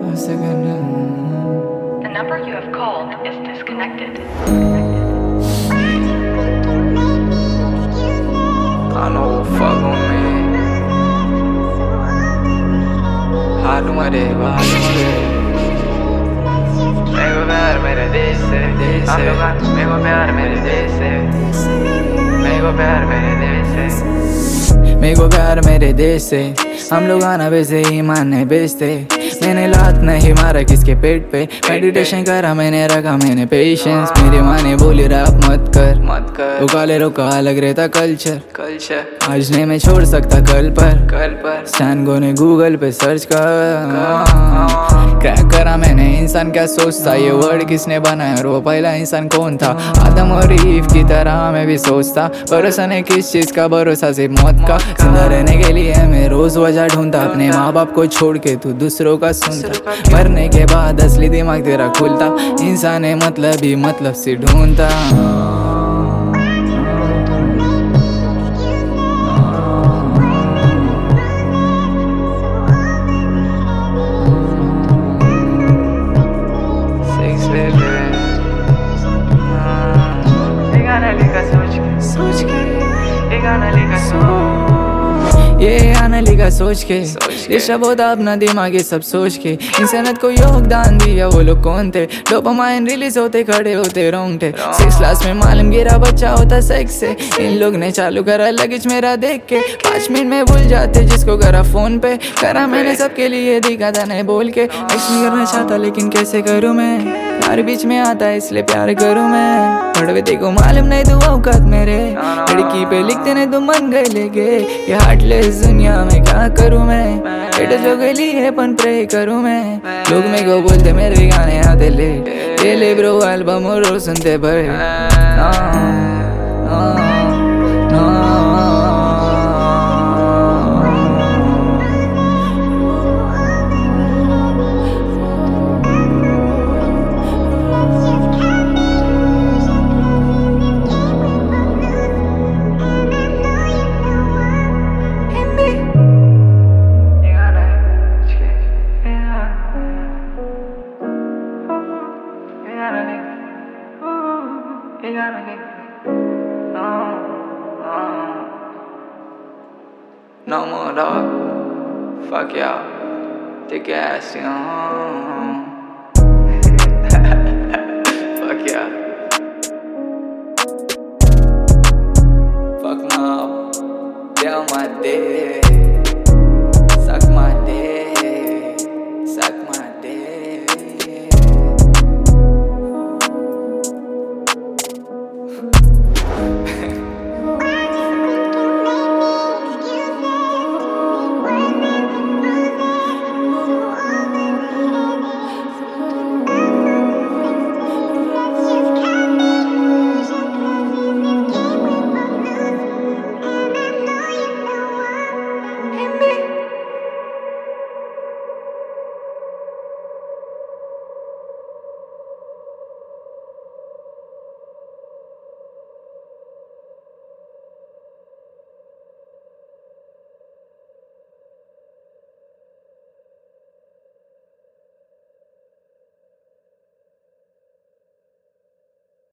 The number you have called is disconnected. I know who fuck with me. मेरे को प्यार मेरे देश से, मेरे को प्यार मेरे देश से, मेरे को प्यार मेरे देश से, मेरे को प्यार मेरे देश से। हम लोग आना वैसे ही मानने बेचते। मैंने लात नहीं मारा किसके पेट पे, मेडिटेशन करा मैंने, रखा मैंने पेशेंस। मेरी माँ ने बोली रैप मत कर वो काले रोका अलग रहता कल्चर। आज नहीं मैं छोड़ सकता कल पर स्टैंड ने गूगल पे सर्च कर। क्रैक करा मैंने इंसान क्या सोचता, ये वर्ड किसने बनाया और वो पहला इंसान कौन था। आदम और ईव की तरह मैं भी सोचता, भरोसा नहीं किस चीज का, भरोसा सिर्फ मौत का। जिंदा रहने के लिए मैं रोज वजह ढूंढता, अपने माँ बाप को छोड़ के तू दूसरों का सुनता। मरने के बाद असली दिमाग तेरा खुलता, इंसान है मतलब ही मतलब से ढूंढता। ये आना लिखा सोच के डिस्टर्ब होता अपना दिमाग ये सब सोच के। इंसानियत को योगदान दिया वो लोग कौन थे, डोपामाइन रिलीज होते खड़े होते रोंगटे। 6 क्लास में मालूम गिरा बच्चा होता सेक्स से, इन लोग ने चालू करा लगेज मेरा देख के। 5 मिनट में भूल जाते जिसको करा फोन पे, करा मैंने सबके लिए दिखा था नहीं बोल के। एक्शन करना चाहता लेकिन कैसे करूँ मैं, यार बीच में आता है इसलिए प्यार करूँ मैं। बड़वे देखो मालूम नहीं तू औकात मेरे, लड़की पे लिखते नहीं तो मन गए लेके। ये हार्टलेस दुनिया में क्या करूँ मैं, बेटा जो गली है पन प्रे करूँ मैं। लोग मेरे को बोलते मेरे गाने आते ले ब्रो एल्बम और सुनते पर No more dog, fuck y'all, take your ass, fuck y'all, fuck now, down my dick.